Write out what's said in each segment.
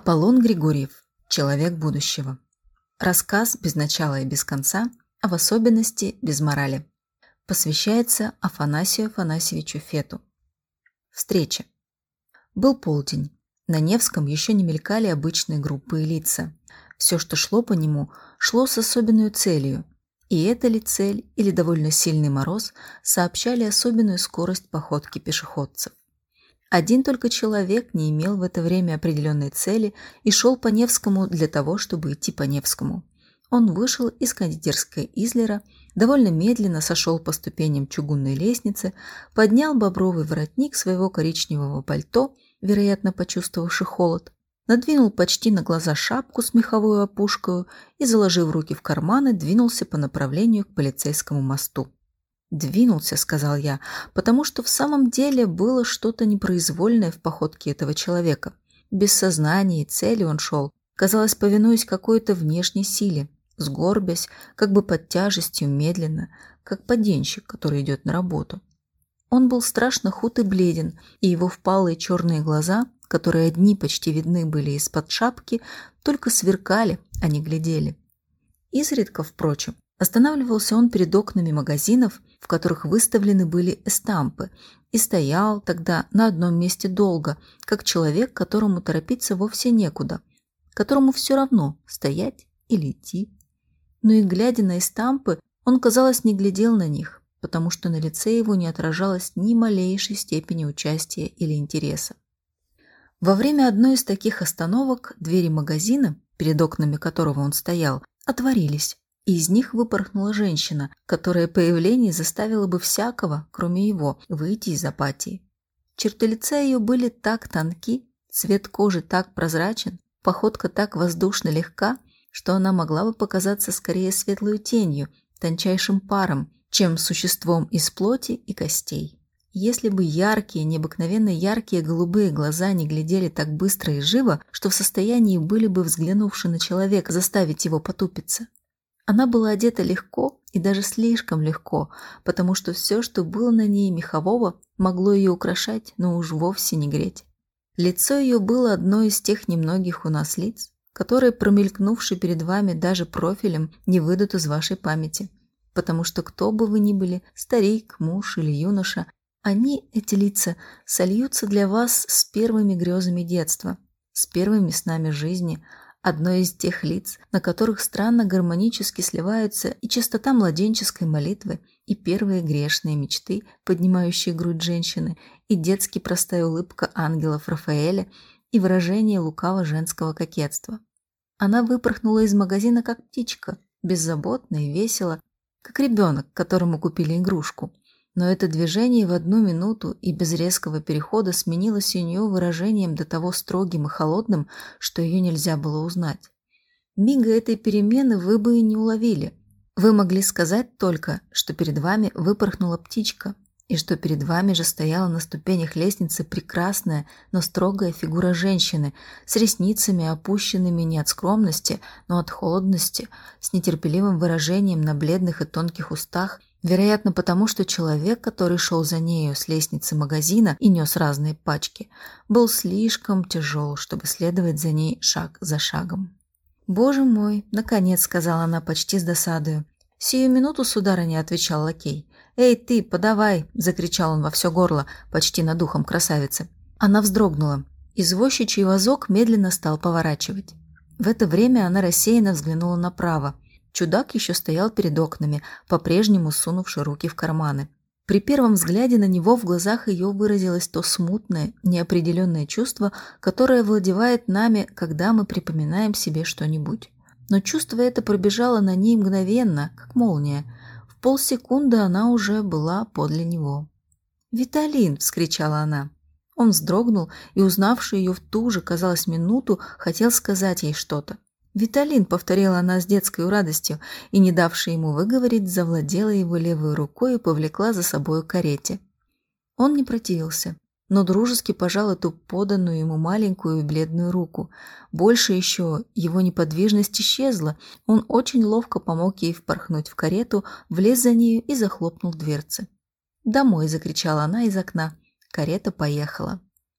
Аполлон Григорьев. Человек будущего. Рассказ без начала и без конца, а в особенности без морали. Посвящается Афанасию Афанасьевичу Фету. Встреча. Был полдень. На Невском еще не мелькали обычные группы и лица. Все, что шло по нему, шло с особенной целью. И эта ли цель, или довольно сильный мороз, сообщали особенную скорость походки пешеходцев. Один только человек не имел в это время определенной цели и шел по Невскому для того, чтобы идти по Невскому. Он вышел из кондитерской Излера, довольно медленно сошел по ступеням чугунной лестницы, поднял бобровый воротник своего коричневого пальто, вероятно, почувствовавший холод, надвинул почти на глаза шапку с меховой опушкой и, заложив руки в карманы, двинулся по направлению к полицейскому мосту. «Двинулся», — сказал я, потому что в самом деле было что-то непроизвольное в походке этого человека. Без сознания и цели он шел, казалось, повинуясь какой-то внешней силе, сгорбясь, как бы под тяжестью, медленно, как поденщик, который идет на работу. Он был страшно худ и бледен, и его впалые черные глаза, которые одни почти видны были из-под шапки, только сверкали, а не глядели. Изредка, впрочем, останавливался он перед окнами магазинов, в которых выставлены были эстампы, и стоял тогда на одном месте долго, как человек, которому торопиться вовсе некуда, которому все равно стоять или идти. Но и глядя на эстампы, он, казалось, не глядел на них, потому что на лице его не отражалось ни малейшей степени участия или интереса. Во время одной из таких остановок двери магазина, перед окнами которого он стоял, отворились, и из них выпорхнула женщина, которая появление заставила бы всякого, кроме его, выйти из апатии. Черты лица ее были так тонки, цвет кожи так прозрачен, походка так воздушно легка, что она могла бы показаться скорее светлой тенью, тончайшим паром, чем существом из плоти и костей. Если бы яркие, необыкновенно яркие голубые глаза не глядели так быстро и живо, что в состоянии были бы, взглянувши на человека, заставить его потупиться. Она была одета легко и даже слишком легко, потому что все, что было на ней мехового, могло ее украшать, но уж вовсе не греть. Лицо ее было одно из тех немногих у нас лиц, которые, промелькнувши перед вами даже профилем, не выйдут из вашей памяти, потому что кто бы вы ни были, старик, муж или юноша, они, эти лица, сольются для вас с первыми грезами детства, с первыми снами жизни, одно из тех лиц, на которых странно гармонически сливаются и чистота младенческой молитвы, и первые грешные мечты, поднимающие грудь женщины, и детски простая улыбка ангелов Рафаэля, и выражение лукаво женского кокетства. Она выпорхнула из магазина как птичка, беззаботно и весело, как ребенок, которому купили игрушку. Но это движение в одну минуту и без резкого перехода сменилось у нее выражением до того строгим и холодным, что ее нельзя было узнать. Мига этой перемены вы бы и не уловили. Вы могли сказать только, что перед вами выпорхнула птичка, и что перед вами же стояла на ступенях лестницы прекрасная, но строгая фигура женщины, с ресницами, опущенными не от скромности, но от холодности, с нетерпеливым выражением на бледных и тонких устах, вероятно, потому что человек, который шел за нею с лестницы магазина и нес разные пачки, был слишком тяжел, чтобы следовать за ней шаг за шагом. «Боже мой!» — наконец сказала она почти с досадою. «Сию минуту, сударыня», — отвечал лакей. «Эй, ты, подавай!» — закричал он во все горло, почти над ухом красавицы. Она вздрогнула. Извозчичий вазок медленно стал поворачивать. В это время она рассеянно взглянула направо. Чудак еще стоял перед окнами, по-прежнему сунувши руки в карманы. При первом взгляде на него в глазах ее выразилось то смутное, неопределенное чувство, которое владевает нами, когда мы припоминаем себе что-нибудь. Но чувство это пробежало на ней мгновенно, как молния. В полсекунды она уже была подле него. «Виталин!» — вскричала она. Он вздрогнул и, узнавший ее в ту же, казалось, минуту, хотел сказать ей что-то. «Виталин!» — повторила она с детской радостью, и, не давши ему выговорить, завладела его левой рукой и повлекла за собою к карете. Он не противился, но дружески пожал эту поданную ему маленькую и бледную руку. Больше еще его неподвижность исчезла, он очень ловко помог ей впорхнуть в карету, влез за нею и захлопнул дверцы. «Домой!» — закричала она из окна. Карета поехала.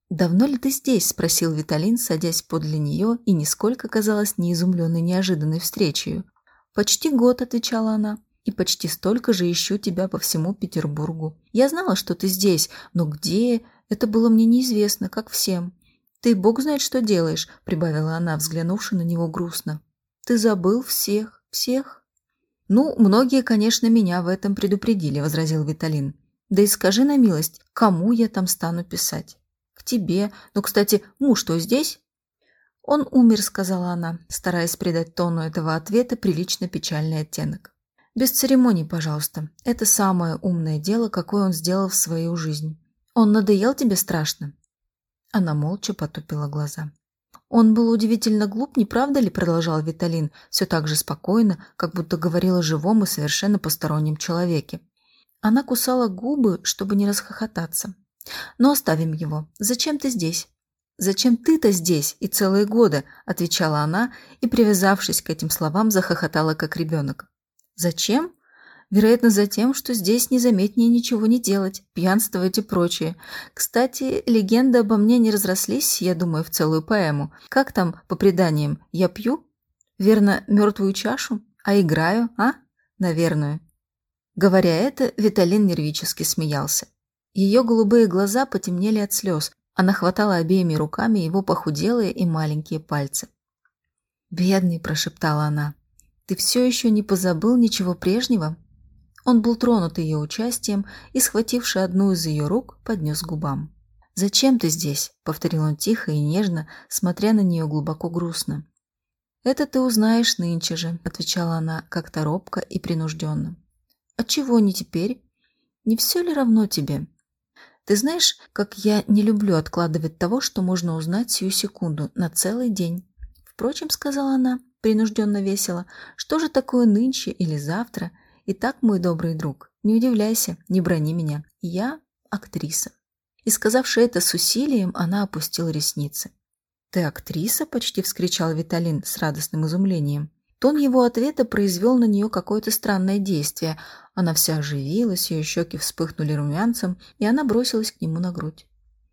«Давно ли ты здесь?» – спросил Виталин, садясь подле нее и нисколько казалась не изумленной неожиданной встречей. «Почти год», – отвечала она, – «и почти столько же ищу тебя по всему Петербургу. Я знала, что ты здесь, но где – это было мне неизвестно, как всем. Ты бог знает, что делаешь», – прибавила она, взглянувши на него грустно. «Ты забыл всех, всех?» «Ну, многие, конечно, меня в этом предупредили», – возразил Виталин. «Да и скажи на милость, кому я там стану писать?» «К тебе. Ну, кстати, муж что, здесь?» «Он умер», — сказала она, стараясь придать тону этого ответа прилично печальный оттенок. «Без церемоний, пожалуйста. Это самое умное дело, какое он сделал в свою жизнь. Он надоел тебе страшно?» Она молча потупила глаза. «Он был удивительно глуп, не правда ли?» — продолжал Виталин, все так же спокойно, как будто говорил о живом и совершенно постороннем человеке. Она кусала губы, чтобы не расхохотаться. «Но оставим его. Зачем ты здесь?» «Зачем ты-то здесь и целые годы?» – отвечала она и, привязавшись к этим словам, захохотала, как ребенок. «Зачем? Вероятно, за тем, что здесь незаметнее ничего не делать, пьянствовать и прочее. Кстати, легенды обо мне не разрослись, я думаю, в целую поэму. Как там, по преданиям, я пью? Верно, мертвую чашу? А играю, а? Наверное». Говоря это, Виталин нервически смеялся. Ее голубые глаза потемнели от слез. Она хватала обеими руками его похуделые и маленькие пальцы. «Бедный», – прошептала она, – «ты все еще не позабыл ничего прежнего?» Он был тронут ее участием и, схвативши одну из ее рук, поднес к губам. «Зачем ты здесь?» – повторил он тихо и нежно, смотря на нее глубоко грустно. «Это ты узнаешь нынче же», – отвечала она как-то робко и принужденно. «Отчего не теперь? Не все ли равно тебе? Ты знаешь, как я не люблю откладывать того, что можно узнать сию секунду, на целый день. Впрочем, сказала она, принужденно весело, что же такое нынче или завтра? Итак, мой добрый друг, не удивляйся, не брони меня. Я актриса». И, сказавши это с усилием, она опустила ресницы. «Ты актриса?» – почти вскричал Виталин с радостным изумлением. Тон его ответа произвел на нее какое-то странное действие. Она вся оживилась, ее щеки вспыхнули румянцем, и она бросилась к нему на грудь.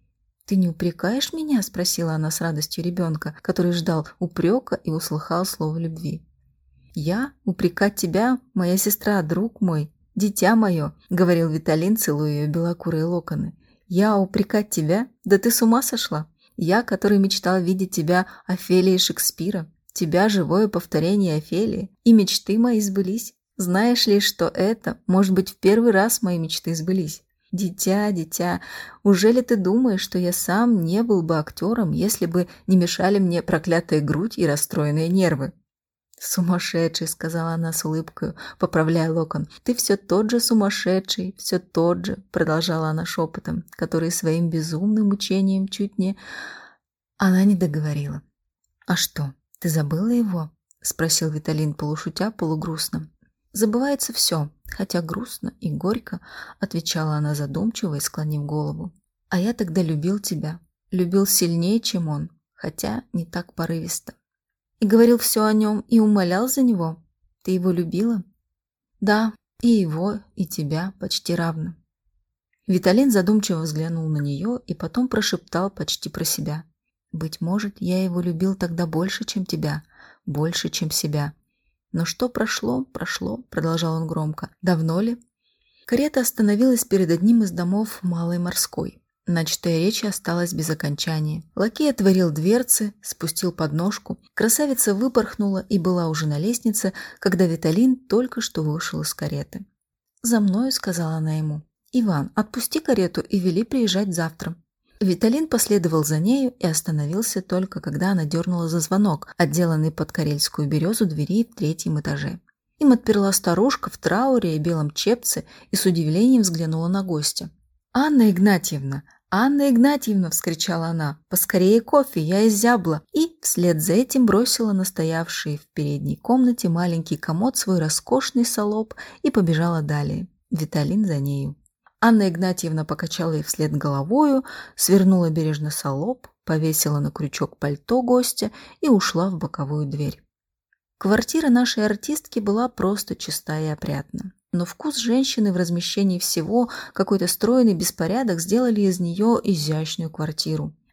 «Ты не упрекаешь меня?» – спросила она с радостью ребенка, который ждал упрека и услыхал слово любви. «Я? Упрекать тебя, моя сестра, друг мой, дитя мое?» – говорил Виталин, целуя ее белокурые локоны. «Я упрекать тебя? Да ты с ума сошла? Я, который мечтал видеть тебя Офелией Шекспира. Тебя живое повторение Офелии, и мечты мои сбылись. Знаешь ли, что это, может быть, в первый раз мои мечты сбылись? Дитя, дитя, ужели ты думаешь, что я сам не был бы актером, если бы не мешали мне проклятая грудь и расстроенные нервы?» «Сумасшедший», — сказала она с улыбкой, поправляя локон. «Ты все тот же сумасшедший, все тот же», — продолжала она шепотом, который своим безумным мучением чуть не... Она не договорила. «А что? Ты забыла его?» – спросил Виталин полушутя, полугрустно. «Забывается все, хотя грустно и горько», – отвечала она задумчиво и склонив голову. «А я тогда любил тебя, любил сильнее, чем он, хотя не так порывисто. И говорил все о нем и умолял за него. Ты его любила?» «Да, и его, и тебя почти равно». Виталин задумчиво взглянул на нее и потом прошептал почти про себя. «Быть может, я его любил тогда больше, чем тебя, больше, чем себя. Но что прошло, прошло», — продолжал он громко. «Давно ли?» Карета остановилась перед одним из домов Малой Морской. Начатая речь осталась без окончания. Лакей отворил дверцы, спустил подножку. Красавица выпорхнула и была уже на лестнице, когда Виталин только что вышел из кареты. «За мною», — сказала она ему. «Иван, отпусти карету и вели приезжать завтра». Виталин последовал за нею и остановился только, когда она дернула за звонок, отделанный под карельскую березу двери в 3-м этаже. Им отперла старушка в трауре и белом чепце и с удивлением взглянула на гостя. «Анна Игнатьевна! Анна Игнатьевна!» – вскричала она. «Поскорее кофе, я изябла!» И вслед за этим бросила на стоявший в передней комнате маленький комод свой роскошный салоп и побежала далее. Виталин за нею. Анна Игнатьевна покачала ей вслед головою, свернула бережно салоп, повесила на крючок пальто гостя и ушла в боковую дверь. Квартира нашей артистки была просто чиста и опрятна. Но вкус женщины в размещении всего, какой-то стройный беспорядок сделали из нее изящную квартиру.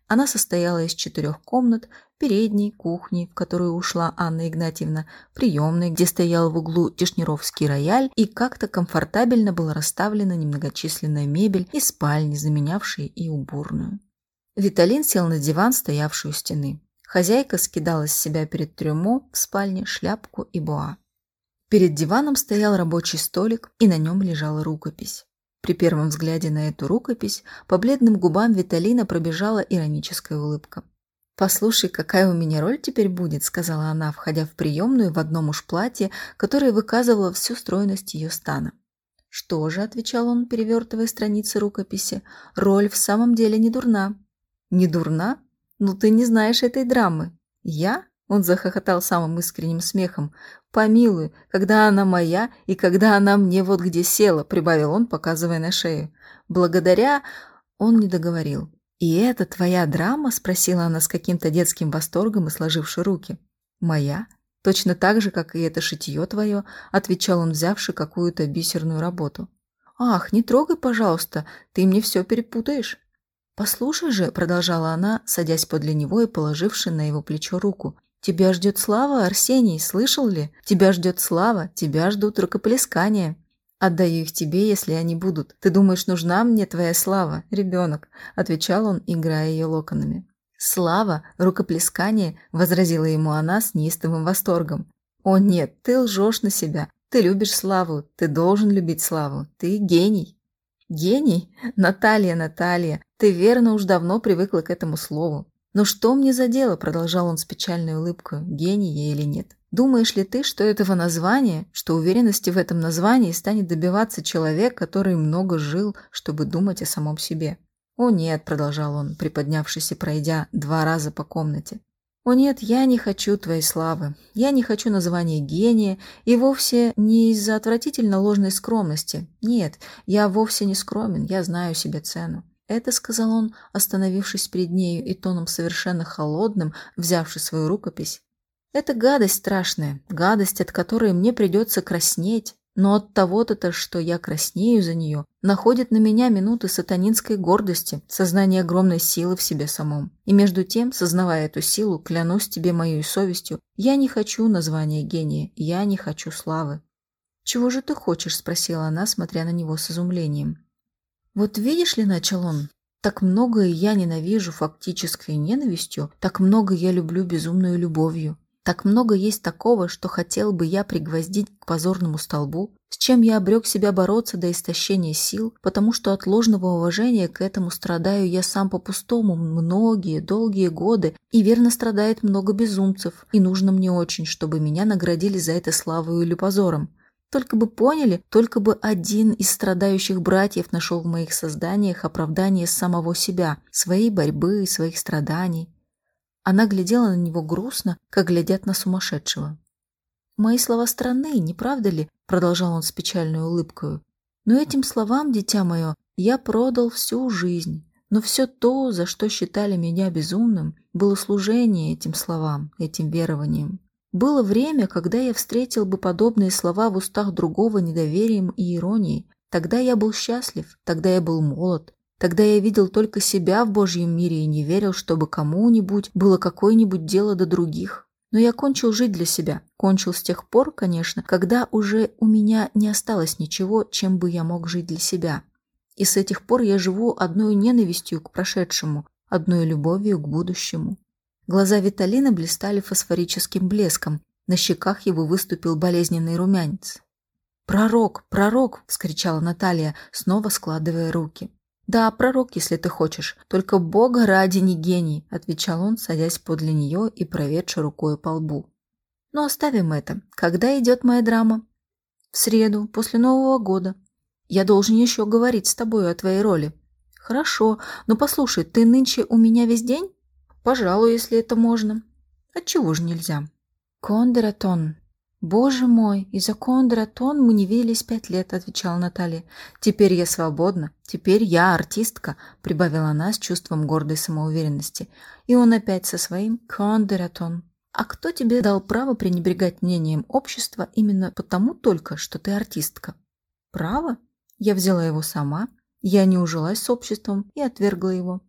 Она состояла из 4 комнат: передней, кухни, в которую ушла Анна Игнатьевна, приемной, где стоял в углу тишнеровский рояль, и как-то комфортабельно была расставлена немногочисленная мебель, и спальни, заменявшие и уборную. Виталин сел на диван, стоявший у стены. Хозяйка скидала с себя перед трюмо в спальне шляпку и боа. Перед диваном стоял рабочий столик, и на нем лежала рукопись. При первом взгляде на эту рукопись по бледным губам Виталина пробежала ироническая улыбка. «Послушай, какая у меня роль теперь будет», — сказала она, входя в приемную в одном уж платье, которое выказывало всю стройность ее стана. «Что же», — отвечал он, перевертывая страницы рукописи, — «роль в самом деле не дурна». «Не дурна? Ну ты не знаешь этой драмы». «Я?» — он захохотал самым искренним смехом. «Помилуй, когда она моя и когда она мне вот где села», — прибавил он, показывая на шею. «Благодаря...» — он не договорил. «И это твоя драма?» — спросила она с каким-то детским восторгом и сложивши руки. «Моя? Точно так же, как и это шитье твое», — отвечал он, взявши какую-то бисерную работу. «Ах, не трогай, пожалуйста, ты мне все перепутаешь». «Послушай же», — продолжала она, садясь подле него и положивши на его плечо руку, «тебя ждет слава, Арсений, слышал ли? Тебя ждет слава, тебя ждут рукоплескания. Отдаю их тебе, если они будут. Ты думаешь, нужна мне твоя слава, ребенок?» — отвечал он, играя ее локонами. «Слава, рукоплескание», — возразила ему она с неистовым восторгом. «О нет, ты лжешь на себя. Ты любишь славу, ты должен любить славу. Ты гений». «Гений? Наталья, Наталья, ты верно уж давно привыкла к этому слову. Но что мне за дело?» — продолжал он с печальной улыбкой, гений я или нет. «Думаешь ли ты, что этого названия, что уверенности в этом названии станет добиваться человек, который много жил, чтобы думать о самом себе?» «О нет», — продолжал он, приподнявшись и пройдя 2 раза по комнате. «О нет, я не хочу твоей славы, я не хочу названия гения, и вовсе не из-за отвратительно ложной скромности. Нет, я вовсе не скромен, я знаю себе цену. Это, — сказал он, остановившись перед нею и тоном совершенно холодным, взявши свою рукопись, — это гадость страшная, гадость, от которой мне придется краснеть. Но от того-то, что я краснею за нее, находит на меня минуты сатанинской гордости, сознание огромной силы в себе самом. И между тем, сознавая эту силу, клянусь тебе моей совестью, я не хочу названия гения, я не хочу славы». «Чего же ты хочешь?» — спросила она, смотря на него с изумлением. «Вот видишь ли, — начал он, — так многое я ненавижу фактической ненавистью, так много я люблю безумную любовью. Так много есть такого, что хотел бы я пригвоздить к позорному столбу, с чем я обрек себя бороться до истощения сил, потому что от ложного уважения к этому страдаю я сам по-пустому многие, долгие годы, и верно страдает много безумцев, и нужно мне очень, чтобы меня наградили за это славою или позором. Только бы поняли, только бы один из страдающих братьев нашел в моих созданиях оправдание самого себя, своей борьбы и своих страданий». Она глядела на него грустно, как глядят на сумасшедшего. «Мои слова странны, не правда ли?» — продолжал он с печальной улыбкой. «Но этим словам, дитя мое, я продал всю жизнь. Но все то, за что считали меня безумным, было служение этим словам, этим верованиям. Было время, когда я встретил бы подобные слова в устах другого недоверием и иронией. Тогда я был счастлив, тогда я был молод. Тогда я видел только себя в Божьем мире и не верил, чтобы кому-нибудь было какое-нибудь дело до других. Но я кончил жить для себя. Кончил с тех пор, конечно, когда уже у меня не осталось ничего, чем бы я мог жить для себя. И с этих пор я живу одной ненавистью к прошедшему, одной любовью к будущему». Глаза Виталина блистали фосфорическим блеском, на щеках его выступил болезненный румянец. «Пророк, пророк!» — вскричала Наталья, снова складывая руки. «Да, пророк, если ты хочешь, только Бога ради не гений», — отвечал он, садясь подле нее и проведши рукой по лбу. «Но оставим это. Когда идет моя драма?» «В среду, после Нового года. Я должен еще говорить с тобой о твоей роли». «Хорошо, но послушай, ты нынче у меня весь день?» «Пожалуй, если это можно». «Отчего же нельзя?» «Кондератон». «Боже мой, из-за Кондератон мы не виделись 5 лет», — отвечала Наталья. «Теперь я свободна, теперь я артистка», — прибавила она с чувством гордой самоуверенности. И он опять со своим Кондератон. «А кто тебе дал право пренебрегать мнением общества именно потому только, что ты артистка?» «Право? Я взяла его сама, я не ужилась с обществом и отвергла его».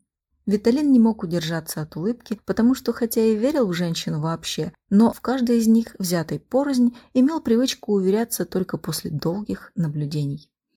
Виталин не мог удержаться от улыбки, потому что, хотя и верил в женщину вообще, но в каждой из них, взятой порознь, имел привычку уверяться только после долгих наблюдений.